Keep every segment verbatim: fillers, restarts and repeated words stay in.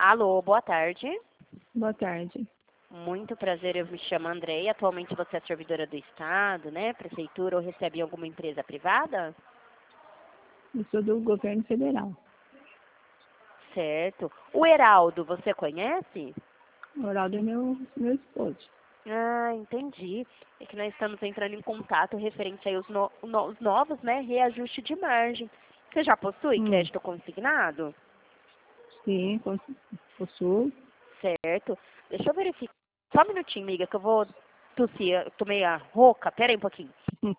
Alô, boa tarde. Boa tarde. Muito prazer, eu me chamo Andréia. Atualmente você é servidora do Estado, né? Prefeitura ou recebe em alguma empresa privada? Eu sou do governo federal. Certo. O Heraldo, você conhece? O Oraldo é meu, meu esposo. Ah, entendi. É que nós estamos entrando em contato referente aí aos no, no- os novos, né? Reajuste de margem. Você já possui Hum, crédito consignado? sim, pos- possuo. Certo. Deixa eu verificar. Só um minutinho, amiga, que eu vou tossir. Eu tô meio rouca. Pera aí um pouquinho.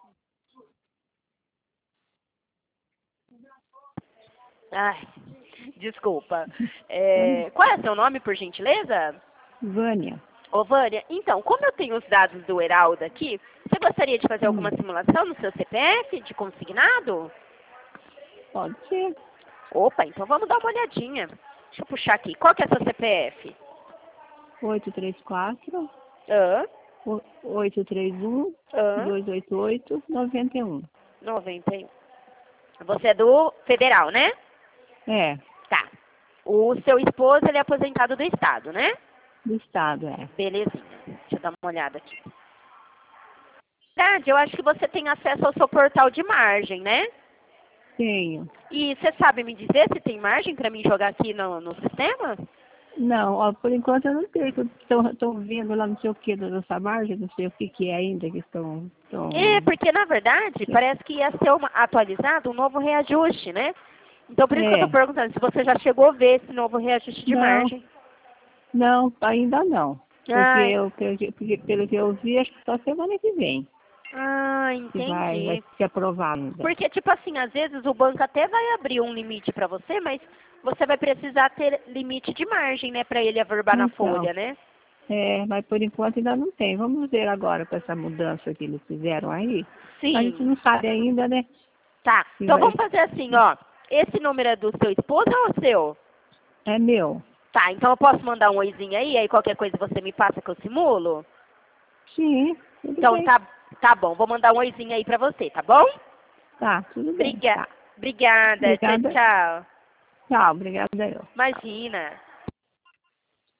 Ai, desculpa. É, qual é seu nome, por gentileza? Vânia. Ô, Vânia, então, como eu tenho os dados do Heraldo aqui, você gostaria de fazer alguma Hum, simulação no seu C P F de consignado? pode ser. Opa, então vamos dar uma olhadinha. Deixa eu puxar aqui. Qual que é seu C P F? oito três quatro, Hã? oito três um, Hã? dois oito oito, nove um. noventa e um. Você é do federal, né? É, Tá. O seu esposo, ele é aposentado do Estado, né? do estado, é. Belezinha. Deixa eu dar uma olhada aqui. Verdade, eu acho que você tem acesso ao seu portal de margem, né? Tenho. E você sabe me dizer se tem margem para mim jogar aqui no, no sistema? Não, ó, por enquanto eu não tenho. Estão vendo lá não sei o que da nossa margem, não sei o que, que é ainda que estão. É, estão porque na verdade parece que ia ser uma, atualizado um novo reajuste, né? Então por isso que eu é, estou perguntando se você já chegou a ver esse novo reajuste de não, margem. não, ainda não. Porque Ah, eu, pelo que, porque, pelo que eu vi, acho que só semana que vem ah, que vai, vai entendi. ser aprovado ainda. Porque, tipo assim, às vezes o banco até vai abrir um limite para você, mas você vai precisar ter limite de margem, né, para ele averbar na Então, folha, né? é, mas por enquanto ainda não tem. Vamos ver agora com essa mudança que eles fizeram aí. A gente Sim. não sabe ainda, né? Tá. Se Então vai, vamos fazer assim, ó. Esse número é do seu esposo ou o seu? é meu. Tá, então eu posso mandar um oizinho aí, aí qualquer coisa você me passa que eu simulo? Sim, tudo Então bem. tá, tá bom, vou mandar um oizinho aí pra você, tá bom? Tá, tudo bem. Briga, Tá. Obrigada, tchau, Obrigada. tchau. Tchau, obrigada eu. Imagina.